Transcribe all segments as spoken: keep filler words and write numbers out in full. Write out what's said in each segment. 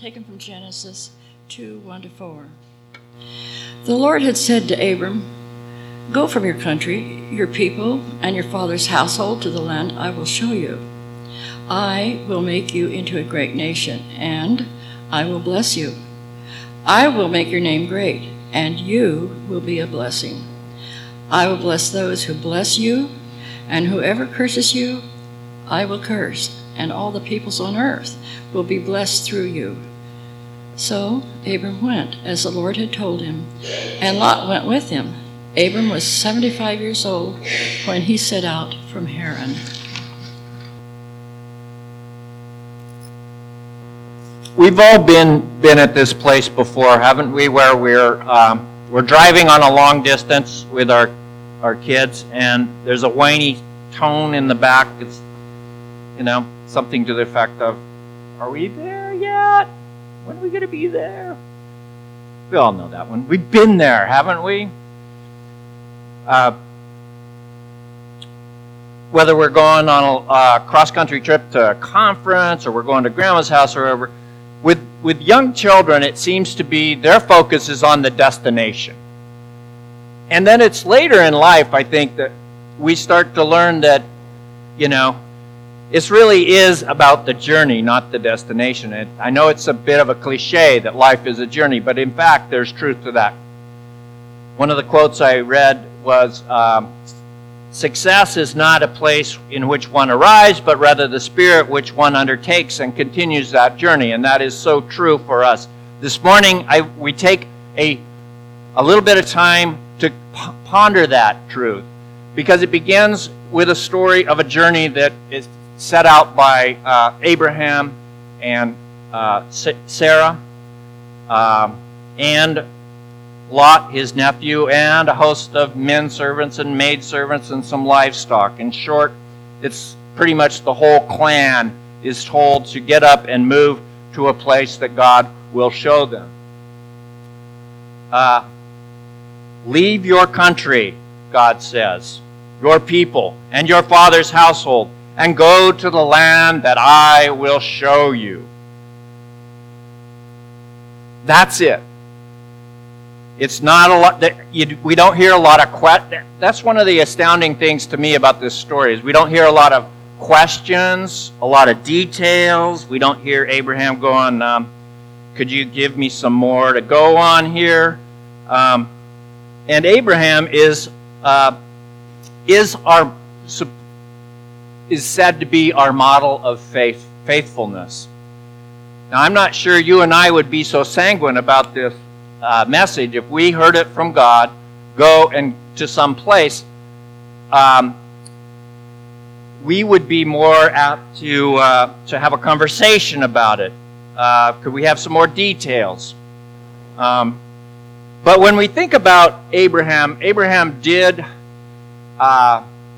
taken from Genesis two, one to four. The Lord had said to Abram, "Go from your country, your people, and your father's household to the land I will show you. I will make you into a great nation, and I will bless you. I will make your name great, and you will be a blessing. I will bless those who bless you, and whoever curses you, I will curse, and all the peoples on earth will be blessed through you." So Abram went, as the Lord had told him, and Lot went with him. Abram was seventy-five years old when he set out from Haran. We've all been been at this place before, haven't we? Where we're um, we're driving on a long distance with our our kids, and there's a whiny tone in the back. It's, you know, something to the effect of, "Are we there yet? When are we going to be there?" We all know that one. We've been there, haven't we? Uh, whether we're going on a uh, cross-country trip to a conference, or we're going to grandma's house, or wherever. With, with young children, it seems to be their focus is on the destination. And then it's later in life, I think, that we start to learn that, you know, it really is about the journey, not the destination. And I know it's a bit of a cliche that life is a journey, but in fact, there's truth to that. One of the quotes I read was, um, "Success is not a place in which one arrives, but rather the spirit which one undertakes and continues that journey." And that is so true for us. This morning, I, we take a, a little bit of time to p- ponder that truth, because it begins with a story of a journey that is set out by uh, Abraham and uh, Sarah um, and Lot, his nephew, and a host of men servants and maid servants and some livestock. In short, it's pretty much the whole clan is told to get up and move to a place that God will show them. Uh, leave your country, God says, your people, and your father's household, and go to the land that I will show you. That's it. It's not a lot. That you, we don't hear a lot of questions. That's one of the astounding things to me about this story is we don't hear a lot of questions, a lot of details. We don't hear Abraham going, um, "Could you give me some more to go on here?" Um, and Abraham is uh, is our is said to be our model of faith faithfulness. Now, I'm not sure you and I would be so sanguine about this Uh, message if we heard it from God, go and to some place. Um, we would be more apt to uh, to have a conversation about it. Uh, could we have some more details? Um, but when we think about Abraham, Abraham did. Uh,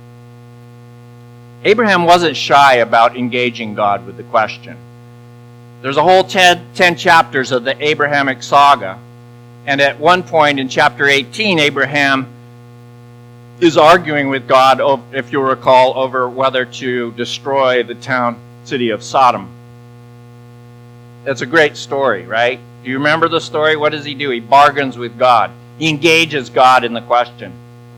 Abraham wasn't shy about engaging God with the question. There's a whole ten, ten chapters of the Abrahamic saga. And at one point in chapter eighteen, Abraham is arguing with God, if you'll recall, over whether to destroy the town, city of Sodom. That's a great story, right? Do you remember the story? What does he do? He bargains with God. He engages God in the question.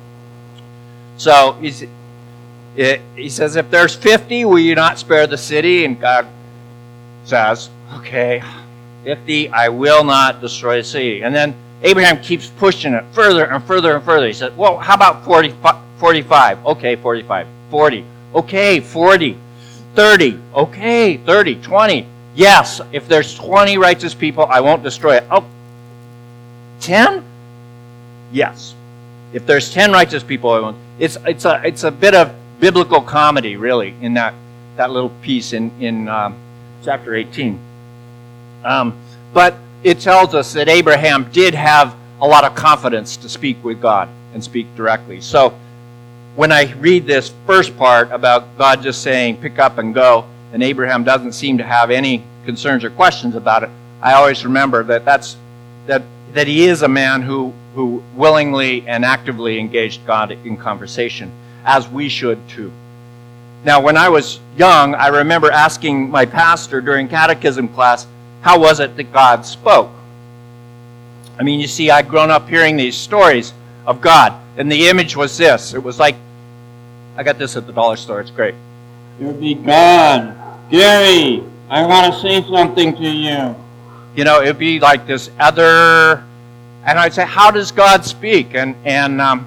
So he's, he says, "If there's fifty, will you not spare the city?" And God says, "Okay, fifty, I will not destroy the city." And then Abraham keeps pushing it further and further and further. He said, "Well, how about forty, forty-five? Okay, forty-five. forty. Okay, forty. thirty. Okay, thirty. twenty. Yes, if there's twenty righteous people, I won't destroy it. Oh, ten? Yes. If there's ten righteous people, I won't." It's it's a it's a bit of biblical comedy, really, in that that little piece in in um, chapter eighteen. Um, but it tells us that Abraham did have a lot of confidence to speak with God and speak directly. So when I read this first part about God just saying, "Pick up and go," and Abraham doesn't seem to have any concerns or questions about it, I always remember that that's that that he is a man who who willingly and actively engaged God in conversation, as we should too. Now, when I was young, I remember asking my pastor during catechism class, how was it that God spoke? I mean, you see, I'd grown up hearing these stories of God, and the image was this. It was like, I got this at the dollar store. It's great. It would be, God, Gary, I want to say something to you. You know, it would be like this other, and I'd say, how does God speak? And and um,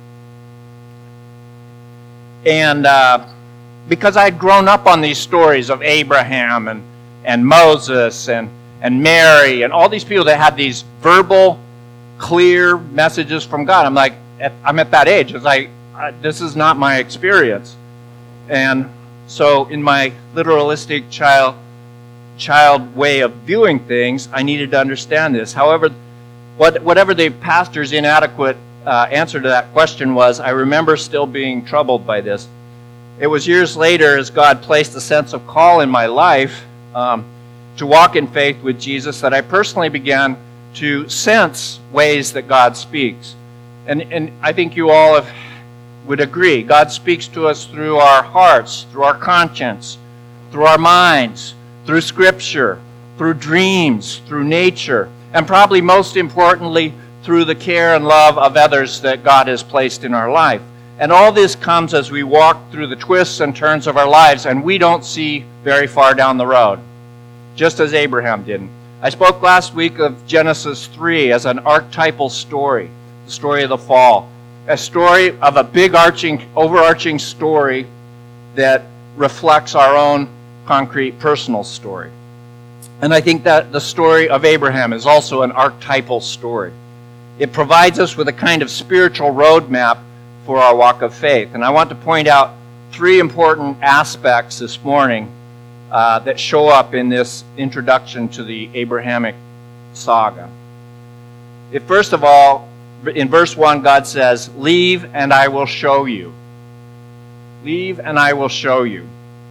and uh, because I'd grown up on these stories of Abraham and and Moses and and Mary and all these people that had these verbal, clear messages from God. I'm like, I'm at that age. It's like, this is not my experience. And so in my literalistic child child way of viewing things, I needed to understand this. However, what, whatever the pastor's inadequate uh, answer to that question was, I remember still being troubled by this. It was years later, as God placed a sense of call in my life um, to walk in faith with Jesus, that I personally began to sense ways that God speaks. And, and I think you all have, would agree. God speaks to us through our hearts, through our conscience, through our minds, through Scripture, through dreams, through nature, and probably most importantly, through the care and love of others that God has placed in our life. And all this comes as we walk through the twists and turns of our lives, and we don't see very far down the road, just as Abraham didn't. I spoke last week of Genesis three as an archetypal story, the story of the fall, a story of a big arching, overarching story that reflects our own concrete personal story. And I think that the story of Abraham is also an archetypal story. It provides us with a kind of spiritual roadmap for our walk of faith. And I want to point out three important aspects this morning uh, that show up in this introduction to the Abrahamic saga. It, first of all, in verse one, God says, "Leave and I will show you." Leave and I will show you.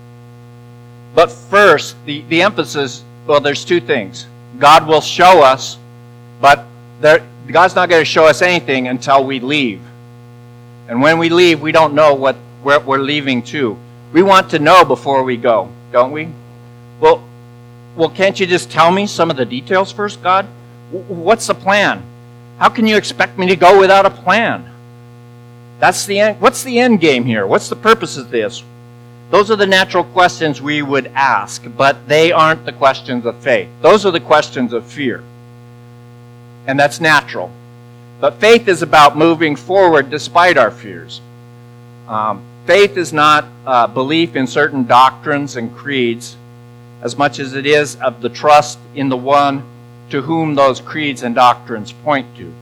But first, the, the emphasis, well, there's two things. God will show us, but there, God's not going to show us anything until we leave. And when we leave, we don't know what where we're leaving to. We want to know before we go, don't we? Well, well, can't you just tell me some of the details first, God? What's the plan? How can you expect me to go without a plan? That's the end. What's the end game here? What's the purpose of this? Those are the natural questions we would ask, but they aren't the questions of faith. Those are the questions of fear. And that's natural. But faith is about moving forward despite our fears. Um, faith is not uh, belief in certain doctrines and creeds as much as it is of the trust in the one to whom those creeds and doctrines point to.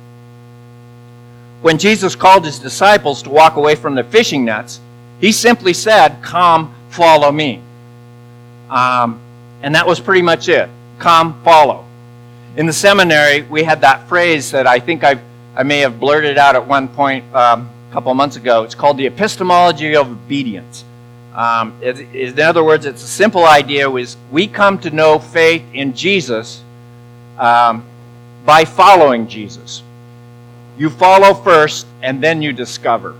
When Jesus called his disciples to walk away from their fishing nets, he simply said, "Come, follow me." Um, and that was pretty much it. Come, follow. In the seminary, we had that phrase that I think I've, I may have blurted out at one point um, a couple of months ago. It's called the epistemology of obedience. Um, it, it, in other words, it's a simple idea. Is we come to know faith in Jesus um, by following Jesus. You follow first, and then you discover.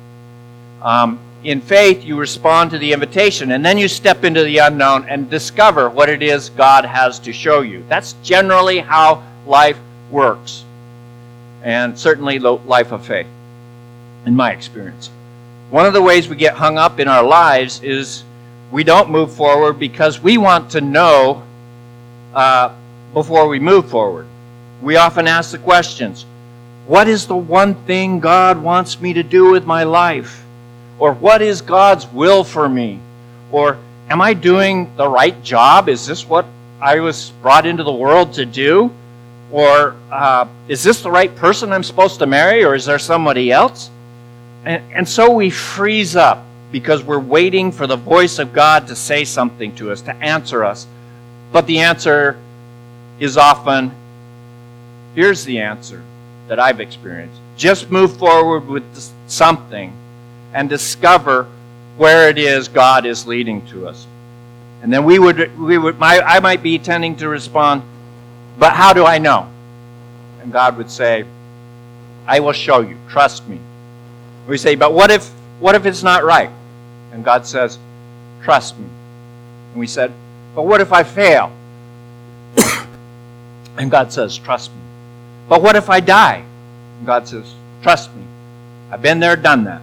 Um, in faith, you respond to the invitation, and then you step into the unknown and discover what it is God has to show you. That's generally how life works, and certainly the life of faith, in my experience. One of the ways we get hung up in our lives is we don't move forward because we want to know uh, before we move forward. We often ask the questions, what is the one thing God wants me to do with my life? Or what is God's will for me? Or am I doing the right job? Is this what I was brought into the world to do? Or uh, is this the right person I'm supposed to marry? Or is there somebody else? And, and so we freeze up because we're waiting for the voice of God to say something to us, to answer us. But the answer is often, here's the answer that I've experienced. Just move forward with something and discover where it is God is leading to us. And then we would, we would, my, I might be tending to respond, but how do I know? And God would say, I will show you. Trust me. We say, but what if, what if it's not right? And God says, trust me. And we said, but what if I fail? And God says, trust me. But what if I die? And God says, trust me. I've been there, done that.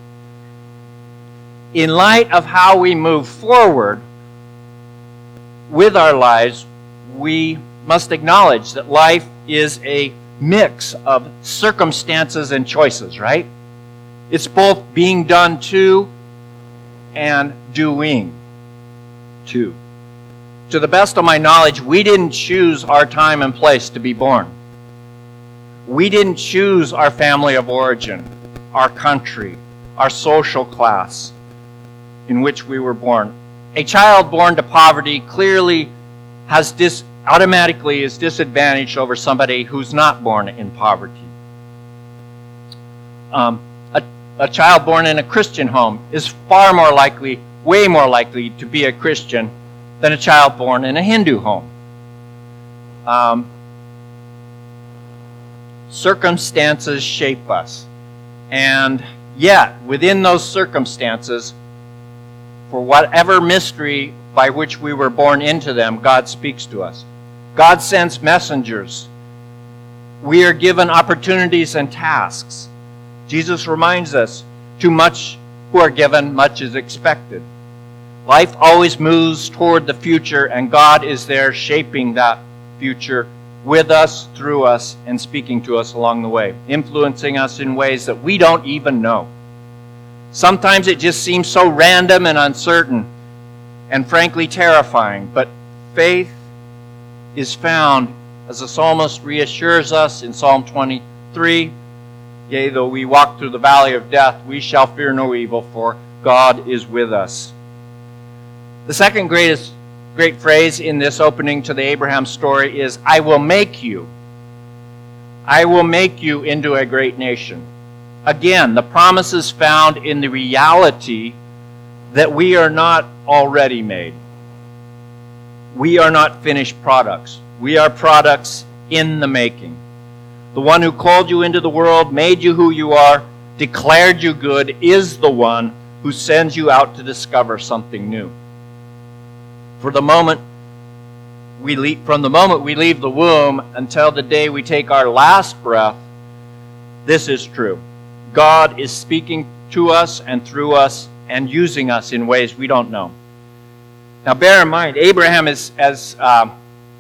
In light of how we move forward with our lives, we must acknowledge that life is a mix of circumstances and choices, right? It's both being done to and doing to. To the best of my knowledge, we didn't choose our time and place to be born. We didn't choose our family of origin, our country, our social class in which we were born. A child born to poverty clearly has dis- automatically is disadvantaged over somebody who's not born in poverty. Um, a, a child born in a Christian home is far more likely, way more likely to be a Christian than a child born in a Hindu home. Um, circumstances shape us. And yet, within those circumstances, for whatever mystery by which we were born into them, God speaks to us. God sends messengers. We are given opportunities and tasks. Jesus reminds us, too much who are given, much is expected. Life always moves toward the future, and God is there shaping that future with us, through us, and speaking to us along the way, influencing us in ways that we don't even know. Sometimes it just seems so random and uncertain, and frankly terrifying, but faith is found, as the psalmist reassures us in Psalm twenty-three, yea, though we walk through the valley of death, we shall fear no evil, for God is with us. The second greatest great phrase in this opening to the Abraham story is, I will make you. I will make you into a great nation. Again, the promise is found in the reality that we are not already made. We are not finished products. We are products in the making. The one who called you into the world, made you who you are, declared you good, is the one who sends you out to discover something new. For the moment we leave, from the moment we leave the womb until the day we take our last breath, this is true. God is speaking to us and through us and using us in ways we don't know. Now bear in mind, Abraham is, as, um,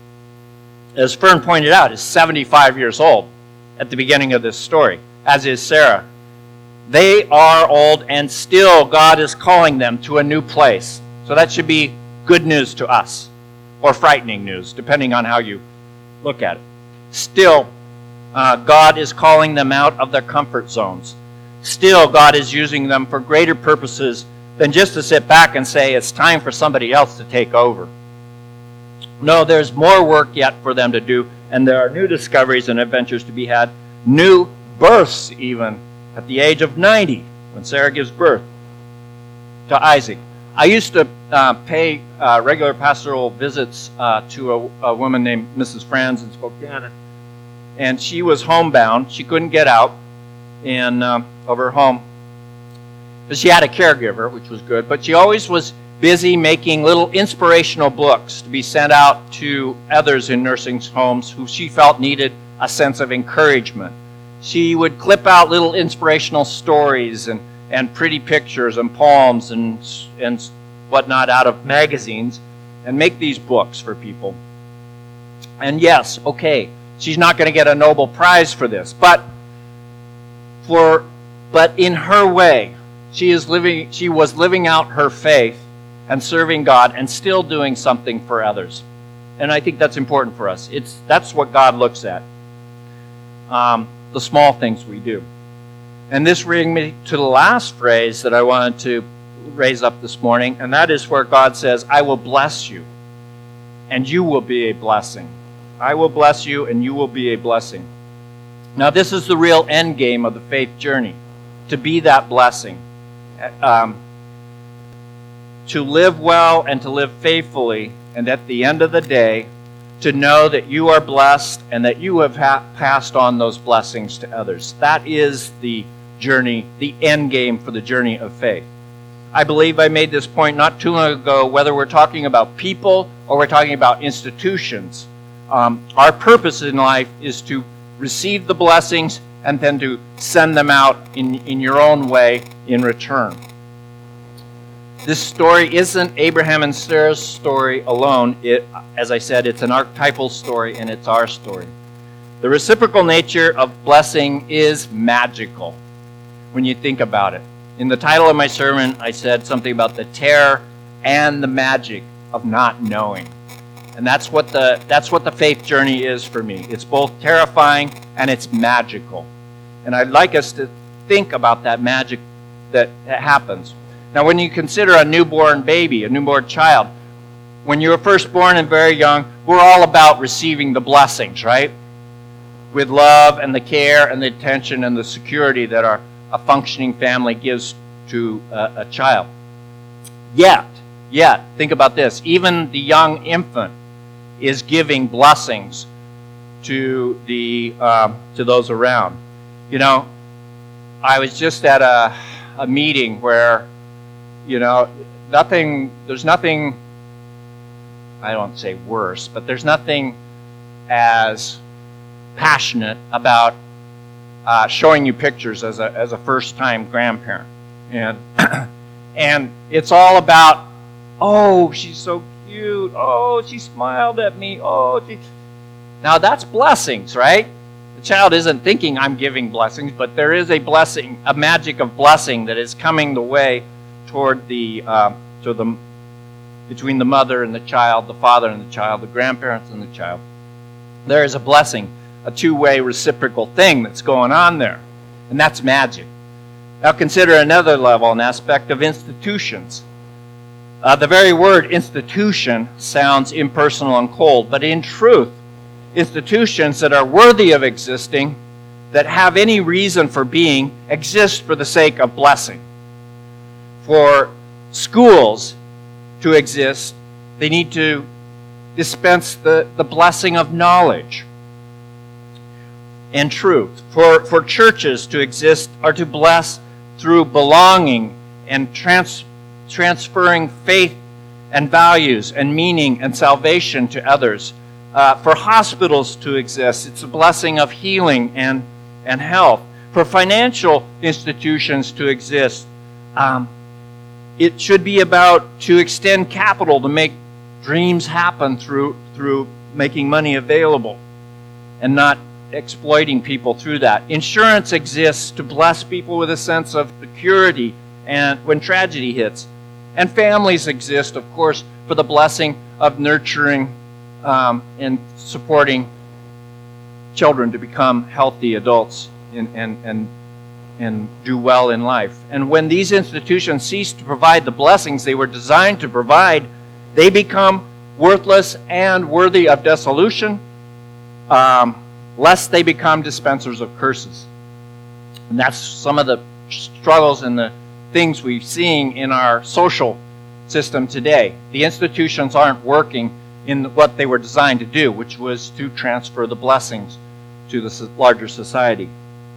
as Fern pointed out, is seventy-five years old at the beginning of this story, as is Sarah. They are old, and still God is calling them to a new place. So that should be good news to us, or frightening news, depending on how you look at it. Still, uh, God is calling them out of their comfort zones. Still, God is using them for greater purposes than just to sit back and say, it's time for somebody else to take over. No, there's more work yet for them to do, and there are new discoveries and adventures to be had, new births even, at the age of ninety, when Sarah gives birth to Isaac. I used to uh, pay uh, regular pastoral visits uh, to a, a woman named Missus Franz in Spokane, and she was homebound. She couldn't get out in um, of her home, but she had a caregiver, which was good. But she always was busy making little inspirational books to be sent out to others in nursing homes who she felt needed a sense of encouragement. She would clip out little inspirational stories and and pretty pictures and poems and and whatnot out of magazines and make these books for people. And yes, okay, she's not going to get a Nobel Prize for this, but for but in her way, she is living she was living out her faith and serving God and still doing something for others. And I think that's important for us. It's that's what God looks at. Um, the small things we do. And this brings me to the last phrase that I wanted to raise up this morning, and that is where God says, I will bless you, and you will be a blessing. I will bless you, and you will be a blessing. Now, this is the real end game of the faith journey, to be that blessing. Um, to live well and to live faithfully, and at the end of the day, to know that you are blessed and that you have ha- passed on those blessings to others. That is the journey, the end game for the journey of faith. I believe I made this point not too long ago, whether we're talking about people or we're talking about institutions. Um, our purpose in life is to receive the blessings and then to send them out in, in your own way in return. This story isn't Abraham and Sarah's story alone. It, as I said, it's an archetypal story, and it's our story. The reciprocal nature of blessing is magical when you think about it. In the title of my sermon, I said something about the terror and the magic of not knowing. And that's what the that's what the faith journey is for me. It's both terrifying and it's magical. And I'd like us to think about that magic that happens. Now, when you consider a newborn baby, a newborn child, when you were first born and very young, we're all about receiving the blessings, right? With love and the care and the attention and the security that our a functioning family gives to a, a child. Yet, yet, think about this. Even the young infant is giving blessings to the um, to those around. You know, I was just at a a meeting where, you know, nothing. There's nothing. I don't say worse, but there's nothing as passionate about uh, showing you pictures as a as a first-time grandparent, and and it's all about, oh, she's so cute. Oh, she smiled at me. Oh, she... Now that's blessings, right? The child isn't thinking I'm giving blessings, but there is a blessing, a magic of blessing that is coming the way toward the uh, to the between the mother and the child, the father and the child, the grandparents and the child. There is a blessing, a two-way reciprocal thing that's going on there, and that's magic. Now consider another level, an aspect of institutions. Uh, the very word institution sounds impersonal and cold, but in truth, institutions that are worthy of existing, that have any reason for being, exist for the sake of blessing. For schools to exist, they need to dispense the, the blessing of knowledge and truth. For, for churches to exist are to bless through belonging and trans, transferring faith and values and meaning and salvation to others. Uh, for hospitals to exist, it's a blessing of healing and, and health. For financial institutions to exist, um, it should be about to extend capital to make dreams happen through through making money available and not exploiting people through that. Insurance exists to bless people with a sense of security and when tragedy hits. And families exist, of course, for the blessing of nurturing um, and supporting children to become healthy adults and, and, and, and do well in life. And when these institutions cease to provide the blessings they were designed to provide, they become worthless and worthy of dissolution, um, lest they become dispensers of curses. And that's some of the struggles and the things we're seeing in our social system today. The institutions aren't working in what they were designed to do, which was to transfer the blessings to the larger society.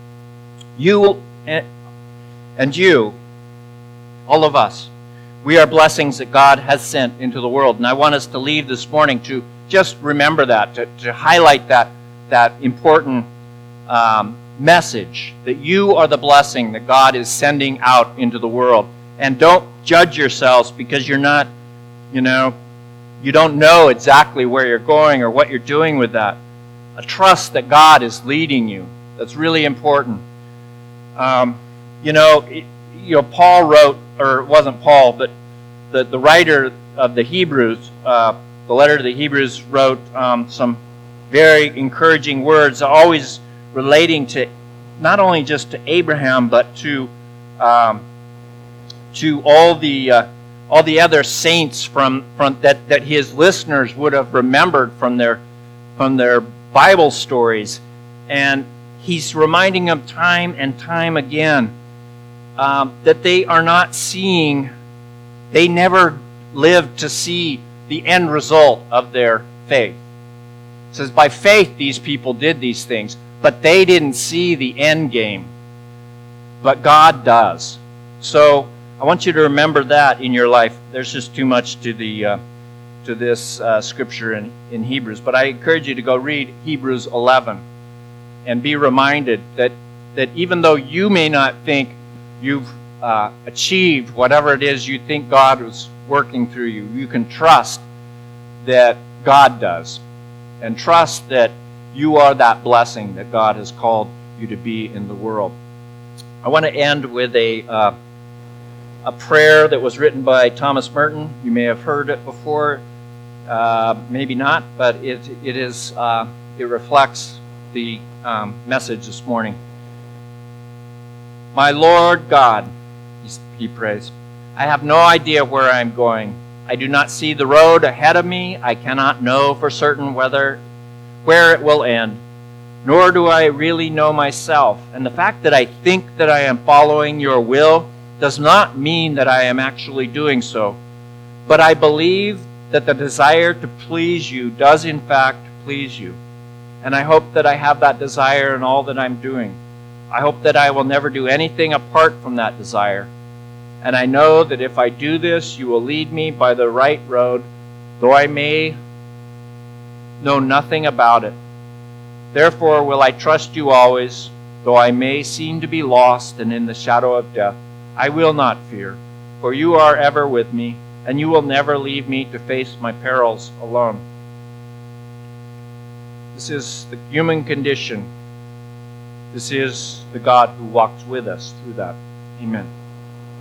You and you, all of us, we are blessings that God has sent into the world. And I want us to leave this morning to just remember that, to, to highlight that, that important um, message, that you are the blessing that God is sending out into the world. And don't judge yourselves because you're not, you know, you don't know exactly where you're going or what you're doing with that. A trust that God is leading you. That's really important. Um, you know, it, you know, Paul wrote, or it wasn't Paul, but the, the writer of the Hebrews, uh, the letter to the Hebrews wrote um, some very encouraging words, always relating to not only just to Abraham, but to um, to all the uh, all the other saints from, from that, that his listeners would have remembered from their from their Bible stories. And he's reminding them time and time again um, that they are not seeing, they never lived to see the end result of their faith. It says, by faith these people did these things, but they didn't see the end game. But God does. So I want you to remember that in your life. There's just too much to the uh, to this uh, scripture in, in Hebrews, but I encourage you to go read Hebrews eleven and be reminded that, that even though you may not think you've uh, achieved whatever it is you think God is working through you, you can trust that God does, and trust that you are that blessing that God has called you to be in the world. I want to end with a uh, a prayer that was written by Thomas Merton. You may have heard it before, uh, maybe not, but it it is uh, it reflects the um, message this morning. My Lord God, he prays, I have no idea where I am going. I do not see the road ahead of me. I cannot know for certain whether where it will end, nor do I really know myself. And the fact that I think that I am following your will does not mean that I am actually doing so. But I believe that the desire to please you does in fact please you. And I hope that I have that desire in all that I'm doing. I hope that I will never do anything apart from that desire. And I know that if I do this, you will lead me by the right road, though I may know nothing about it. Therefore will I trust you always, though I may seem to be lost and in the shadow of death. I will not fear, for you are ever with me, and you will never leave me to face my perils alone. This is the human condition. This is the God who walks with us through that. Amen.